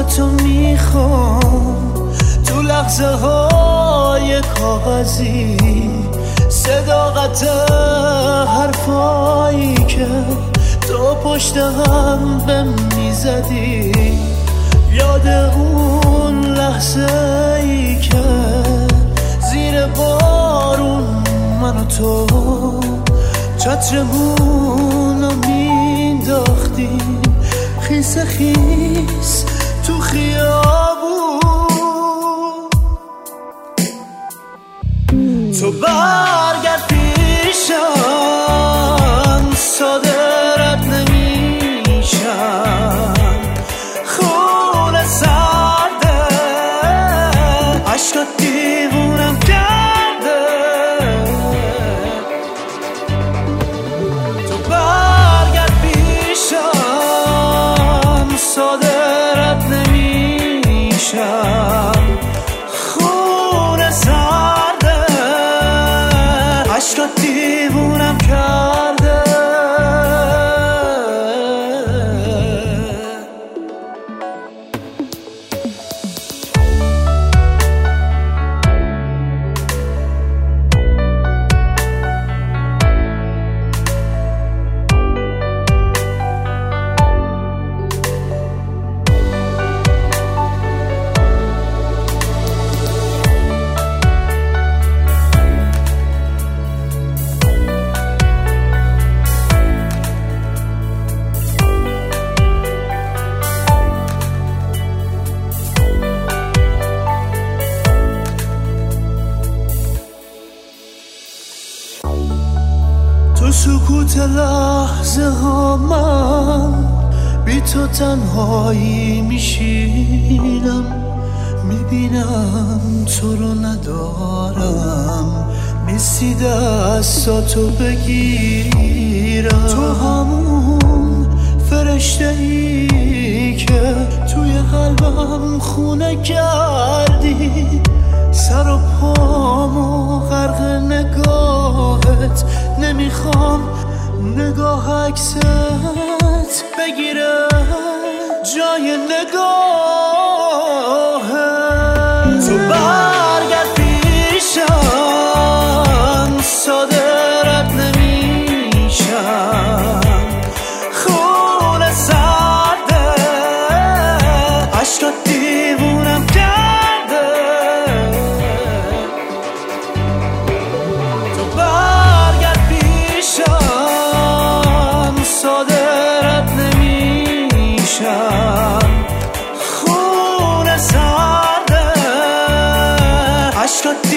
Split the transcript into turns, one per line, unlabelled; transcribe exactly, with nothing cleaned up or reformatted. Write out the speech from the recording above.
تو میخوام، تو لحظه های کاغذی صداقت حرفایی که تو پشت هم بهم میزدی. یاد اون لحظه ای که زیر بارون من و تو چترمون رو مینداختیم خیس خیس تو خیابون. تو برگرد پیشم، صادرت نمیشم، خون سرده عشقات دیوونم کرده. تو برگرد پیشم، صادرت نمیشم، خون سرده عشقات دیوونم کرده. تو سکوت لحظه ها من بی تو تنهایی میشینم، میبینم تو رو ندارم، نیستی دستاتو بگیرم. تو همون فرشته ای که توی قلبم خونه کردی، سر و پامو غرق نگاهت، نمیخوام نگاه عکست بگیره جای نگاهت. تو برگرد پیشم، صادرت نمیشم، خون سرده عشقات دیوونم کرده. تو برگرد پیشم، صادرت نمیشم، خون سرده عشقات